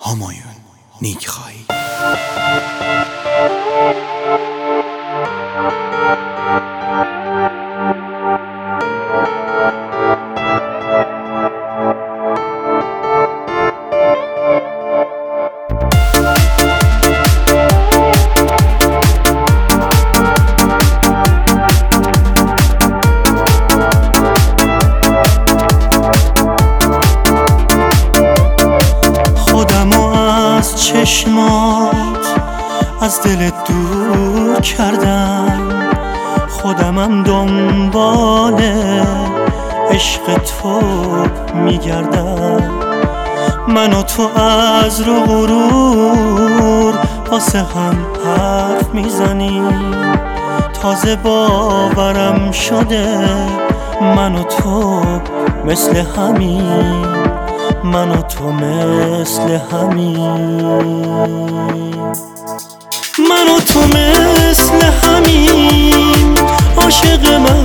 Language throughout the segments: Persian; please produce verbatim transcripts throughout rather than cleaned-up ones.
همایون نیکخواهی. چشمات از دلت دور کردم، خودمم دنبال عشق تو میگردم. من و تو از رو غرور واسه هم حرف میزنیم، تازه باورم شده من و تو مثل همین، من و تو مثل همین، من و تو مثل همین، عاشق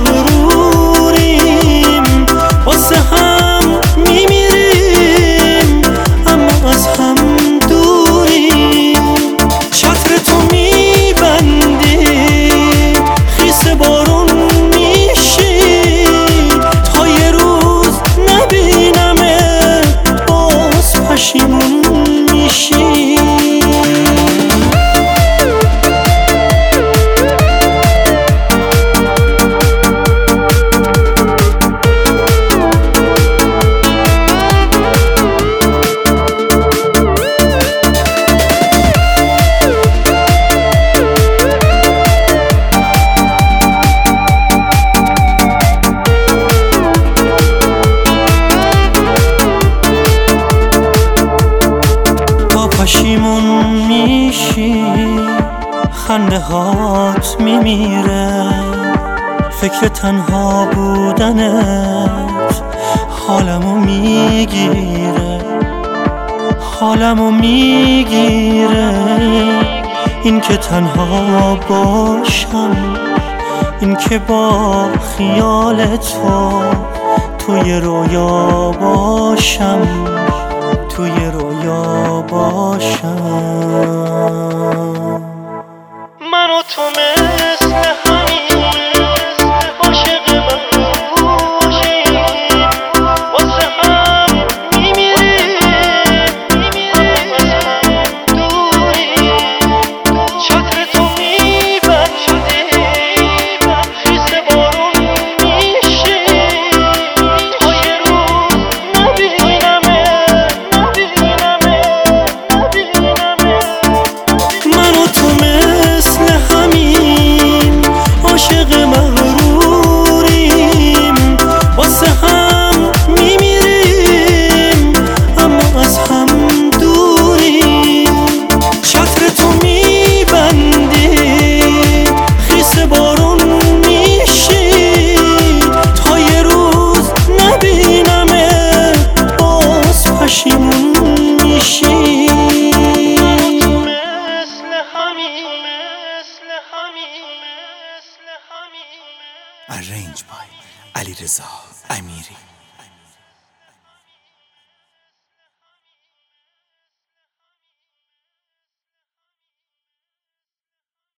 مغروریم، واسه هم میمیریم اما از هم دوریم. چتر تو میبندی خیس بارون میشی، تا یه روز نبینمه پشیمون میشی. پشیمون میشی، خنده هات میمیره، فکر تنها بودنت حالمو میگیره، حالمو میگیره. این که تنها باشم، این که با خیال تو توی رویا باشم، توی رویا باشم. من و تو مثل همین، عاشق مغروریم، واسه هم میمیریم اما از هم دوریم. چتر تو میبندی خیس بارون میشی، تا یه روز نبینمه Arranged by علیرضا امیری.